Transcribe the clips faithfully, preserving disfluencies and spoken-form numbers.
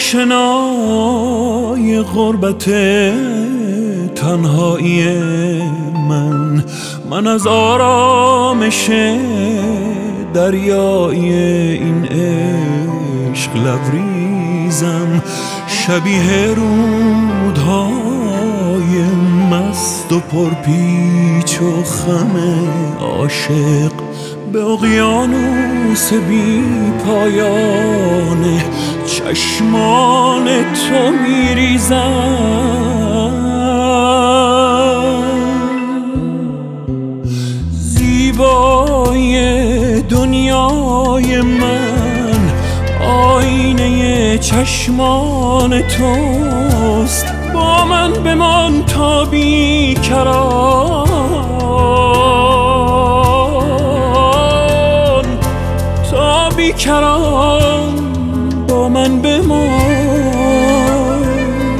آشنای غربت تنهایی من، من از آرامش دریای این عشق لبریزم، شبیه رودهای مست و پرپیچ و خم عاشق به اقیانوس بی پایان چشمان تو میریزم. زیبای دنیای من آینه چشمان توست، با من بمان تا بیکران، تا بیکران با من بمان.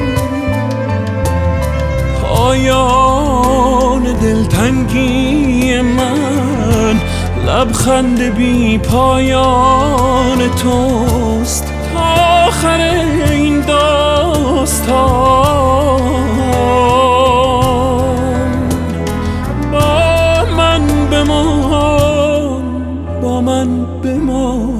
پایان دلتنگی من لبخند بی پایان توست، تا آخر این داستان. با من بمان، با من بمان.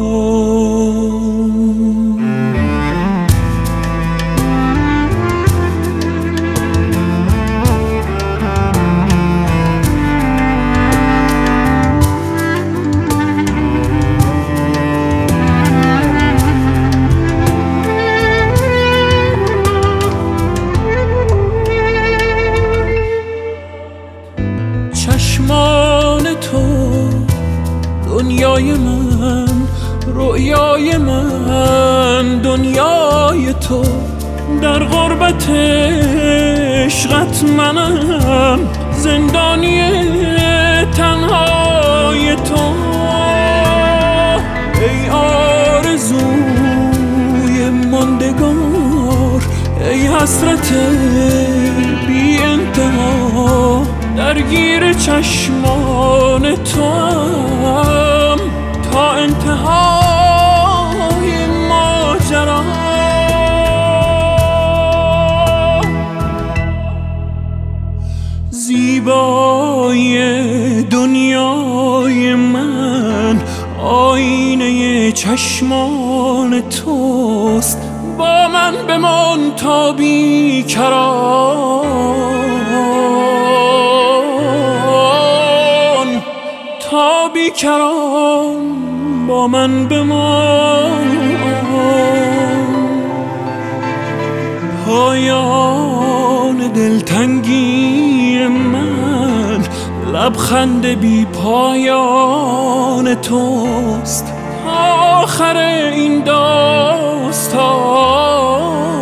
چشمان تو دنیای من، رویای من دنیای تو، در غربت عشقت منم زندانی تنهای تو. ای آرزوی ماندگار، ای حسرت بی انتها، درگیر چشمان تو هم تا انتهای ماجرا. زیبای دنیای من آینه چشمان توست، با من بمان تا بیکران، تا بیکران با من بمان. پایان دلتنگی من لبخند بی پایان توست، آخر این داستان.